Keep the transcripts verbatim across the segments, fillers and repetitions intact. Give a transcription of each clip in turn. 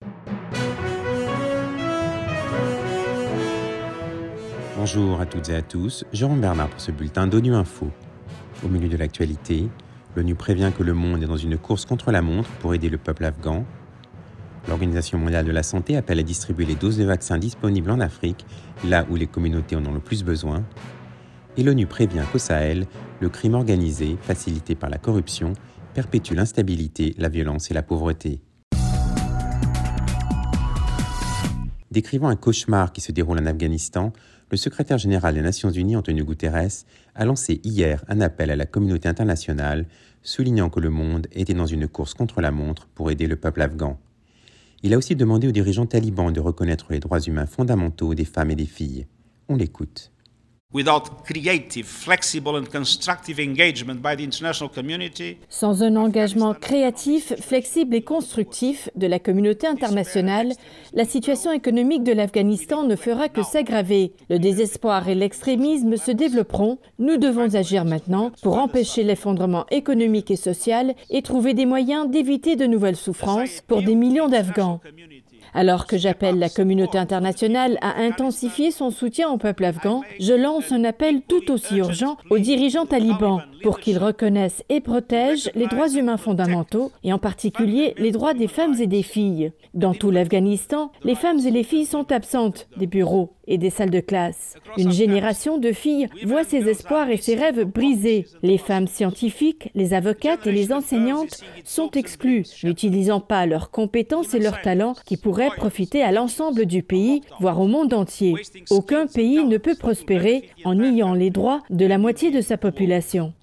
Bonjour à toutes et à tous, Jérôme Bernard pour ce bulletin d'ONU Info. Au milieu de l'actualité, l'ONU prévient que le monde est dans une course contre la montre pour aider le peuple afghan. L'Organisation mondiale de la santé appelle à distribuer les doses de vaccins disponibles en Afrique, là où les communautés en ont le plus besoin. Et l'ONU prévient qu'au Sahel, le crime organisé, facilité par la corruption, perpétue l'instabilité, la violence et la pauvreté. Décrivant un cauchemar qui se déroule en Afghanistan, le secrétaire général des Nations Unies, Antonio Guterres, a lancé hier un appel à la communauté internationale, soulignant que le monde était dans une course contre la montre pour aider le peuple afghan. Il a aussi demandé aux dirigeants talibans de reconnaître les droits humains fondamentaux des femmes et des filles. On l'écoute. Sans un engagement créatif, flexible et constructif de la communauté internationale, la situation économique de l'Afghanistan ne fera que s'aggraver. Le désespoir et l'extrémisme se développeront. Nous devons agir maintenant pour empêcher l'effondrement économique et social et trouver des moyens d'éviter de nouvelles souffrances pour des millions d'Afghans. Alors que j'appelle la communauté internationale à intensifier son soutien au peuple afghan, je lance un appel tout aussi urgent aux dirigeants talibans pour qu'ils reconnaissent et protègent les droits humains fondamentaux et en particulier les droits des femmes et des filles. Dans tout l'Afghanistan, les femmes et les filles sont absentes des bureaux et des salles de classe. Une génération de filles voit ses espoirs et ses rêves brisés. Les femmes scientifiques, les avocates et les enseignantes sont exclues, n'utilisant pas leurs compétences et leurs talents qui pourraient profiter à l'ensemble du pays, voire au monde entier. Aucun pays ne peut prospérer en niant les droits de la moitié de sa population.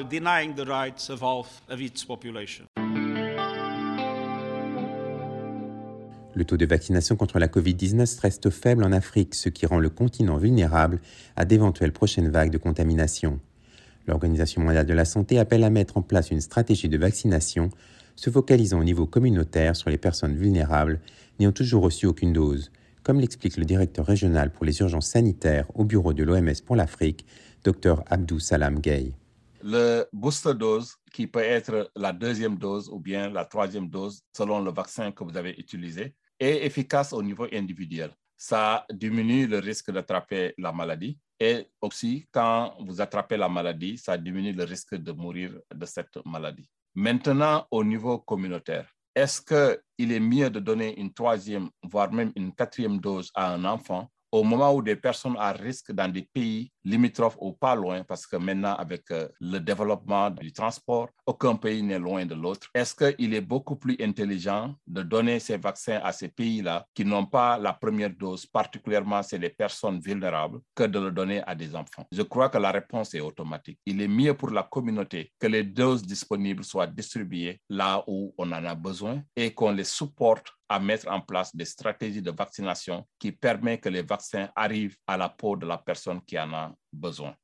Le taux de vaccination contre la covid dix-neuf reste faible en Afrique, ce qui rend le continent vulnérable à d'éventuelles prochaines vagues de contamination. L'Organisation mondiale de la santé appelle à mettre en place une stratégie de vaccination se focalisant au niveau communautaire sur les personnes vulnérables n'ayant toujours reçu aucune dose, comme l'explique le directeur régional pour les urgences sanitaires au bureau de l'O M S pour l'Afrique, Dr Abdou Salam Gueye. Le booster dose, qui peut être la deuxième dose ou bien la troisième dose selon le vaccin que vous avez utilisé, est efficace au niveau individuel. Ça diminue le risque d'attraper la maladie et aussi, quand vous attrapez la maladie, ça diminue le risque de mourir de cette maladie. Maintenant, au niveau communautaire, est-ce qu'il est mieux de donner une troisième, voire même une quatrième dose à un enfant au moment où des personnes à risque dans des pays limitrophes ou pas loin, parce que maintenant, avec euh, le développement du transport, aucun pays n'est loin de l'autre. Est-ce qu'il est beaucoup plus intelligent de donner ces vaccins à ces pays-là qui n'ont pas la première dose, particulièrement c'est les personnes vulnérables, que de le donner à des enfants? Je crois que la réponse est automatique. Il est mieux pour la communauté que les doses disponibles soient distribuées là où on en a besoin et qu'on les supporte à mettre en place des stratégies de vaccination qui permettent que les vaccins arrivent à la peau de la personne qui en a besoin.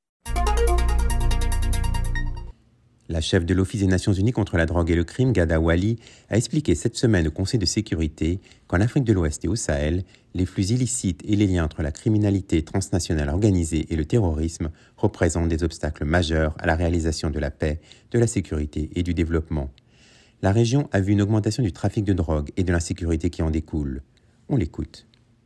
La chef de l'Office des Nations Unies contre la drogue et le crime, Ghada Wali, a expliqué cette semaine au Conseil de sécurité qu'en Afrique de l'Ouest et au Sahel, les flux illicites et les liens entre la criminalité transnationale organisée et le terrorisme représentent des obstacles majeurs à la réalisation de la paix, de la sécurité et du développement. La région a vu une augmentation du trafic de drogue et de l'insécurité qui en découle. On l'écoute.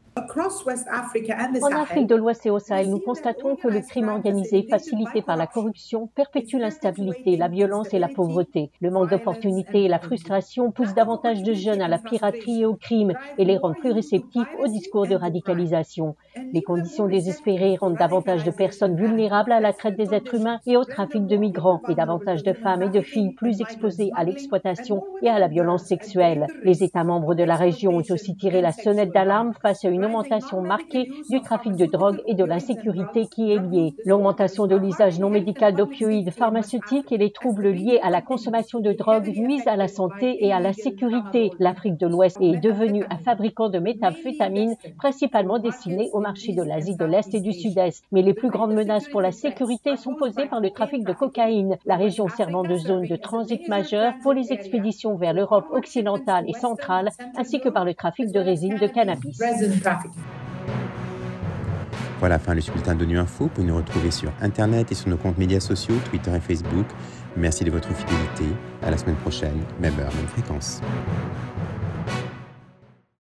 En Afrique de l'Ouest et au Sahel, nous constatons que le crime organisé, facilité par la corruption, perpétue l'instabilité, la violence et la pauvreté. Le manque d'opportunités et la frustration poussent davantage de jeunes à la piraterie et au crime et les rendent plus réceptifs au discours de radicalisation. Les conditions désespérées rendent davantage de personnes vulnérables à la traite des êtres humains et au trafic de migrants et davantage de femmes et de filles plus exposées à l'exploitation et à la violence sexuelle. Les États membres de la région ont aussi tiré la sonnette d'alarme face à une augmentation marquée du trafic de drogue et de l'insécurité qui est liée. L'augmentation de l'usage non médical d'opioïdes pharmaceutiques et les troubles liés à la consommation de drogue nuisent à la santé et à la sécurité. L'Afrique de l'Ouest est devenue un fabricant de méthamphétamine, principalement destiné au marché de l'Asie de l'Est et du Sud-Est. Mais les plus grandes menaces pour la sécurité sont posées par le trafic de cocaïne, la région servant de zone de transit majeure pour les expéditions vers l'Europe occidentale et centrale, ainsi que par le trafic de résine de cannabis. Voilà, fin le bulletin d'ONU Info. Vous pouvez nous retrouver sur Internet et sur nos comptes médias sociaux, Twitter et Facebook. Merci de votre fidélité. À la semaine prochaine, même heure, même fréquence.